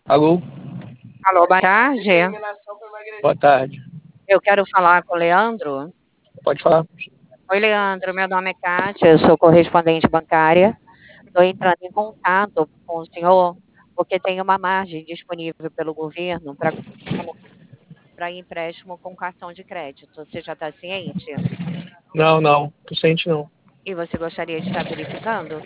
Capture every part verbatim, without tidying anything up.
Alô, Alô, boa tarde. boa tarde. Eu quero falar com o Leandro. Pode falar? Oi, Leandro. Meu nome é Kátia, eu sou correspondente bancária. Estou entrando em contato com o senhor porque tem uma margem disponível pelo governo para para empréstimo com cartão de crédito. Você já está ciente? Não, não, tô ciente não. E você gostaria de estar verificando?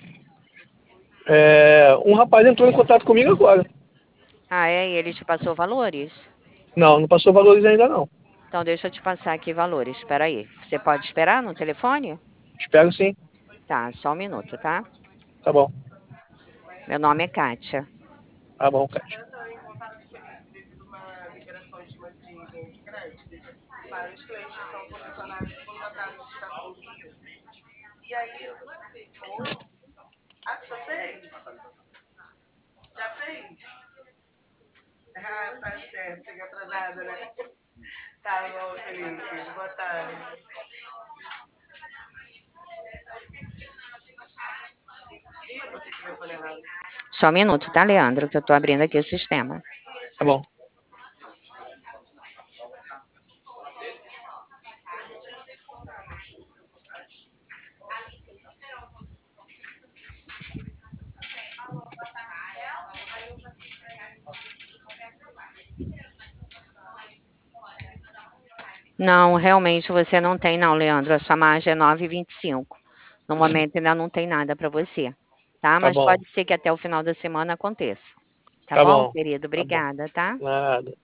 É, um rapaz entrou em contato comigo agora. Ah, é? E ele te passou valores? Não, não passou valores ainda não. Então, deixa eu te passar aqui valores. Espera aí. Você pode esperar no telefone? Espero sim. Tá, só um minuto, tá? Tá bom, Meu nome é Kátia. tá bom, Cátia. Só um minuto, tá, Leandro? Que eu tô abrindo aqui o sistema. Tá bom, Não, realmente você não tem, não, Leandro. A sua margem é nove vírgula vinte e cinco. No momento ainda não tem nada para você, tá? tá Mas bom, pode ser que até o final da semana aconteça. Tá tá bom, bom, querido? tá bom. Obrigada, tá? Nada.